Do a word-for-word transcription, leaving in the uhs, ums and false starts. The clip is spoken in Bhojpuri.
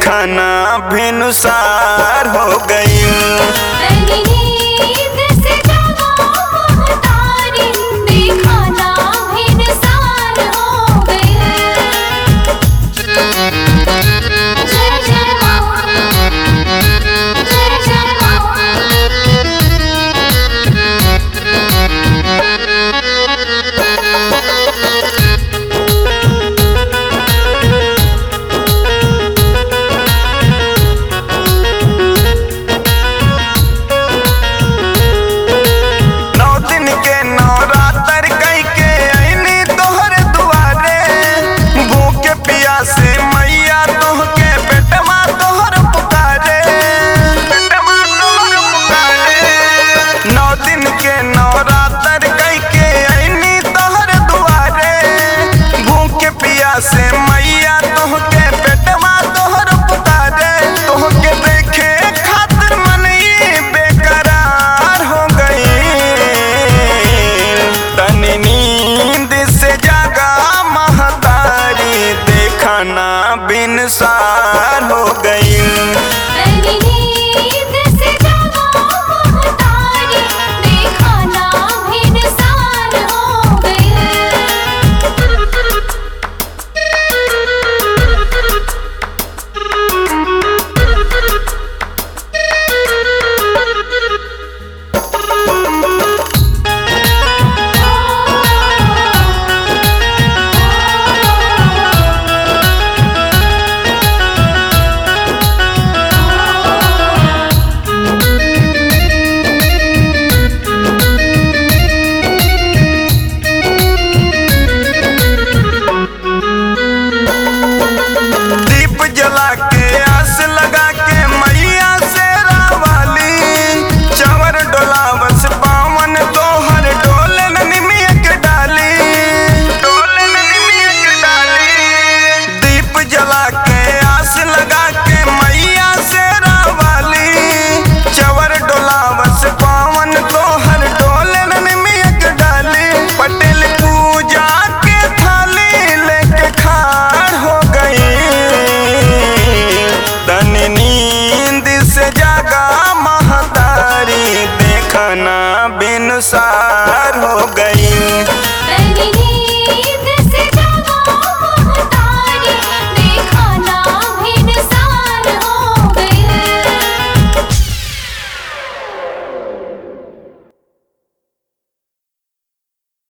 देखना भिनुसार हो गई। से मैया तोहके बेटवा तोहर पुकारे, बेटवा तोहर पुकारे। नौ दिन के नवरात्र कई के आईनी तोहर दुआरे, भूखे पियासे मैया तोहके बेटवा तोहर पुकारे। तोहके देखे खातिर मन ये बेकरार हो गई, तनी नींद से जागा महतारी देखना बिनसार हो गई।